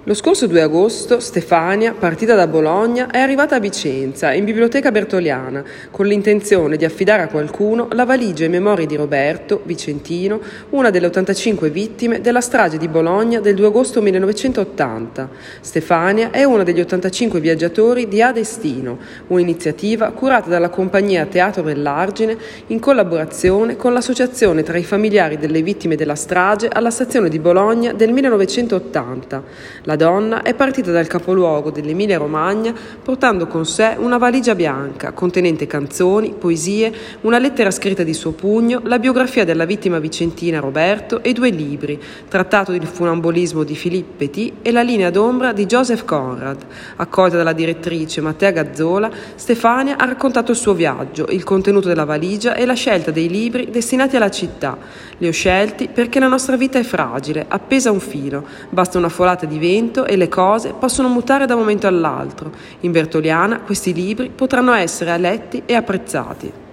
Lo scorso 2 agosto Stefania, partita da Bologna, è arrivata a Vicenza, in Biblioteca Bertoliana, con l'intenzione di affidare a qualcuno la valigia in memoria di Roberto, vicentino, una delle 85 vittime della strage di Bologna del 2 agosto 1980. Stefania è una degli 85 viaggiatori di A Destino, un'iniziativa curata dalla compagnia Teatro dell'Argine in collaborazione con l'associazione tra i familiari delle vittime della strage alla stazione di Bologna del 1980. La donna è partita dal capoluogo dell'Emilia-Romagna portando con sé una valigia bianca contenente canzoni, poesie, una lettera scritta di suo pugno, la biografia della vittima vicentina Roberto e 2 libri, Trattato del funambolismo di Philippe Petit e La linea d'ombra di Joseph Conrad. Accolta dalla direttrice Mattea Gazzola, Stefania ha raccontato il suo viaggio, il contenuto della valigia e la scelta dei libri destinati alla città. Li ho scelti perché la nostra vita è fragile, appesa a un filo, basta una folata di vento e le cose possono mutare da un momento all'altro. In Bertoliana questi libri potranno essere letti e apprezzati.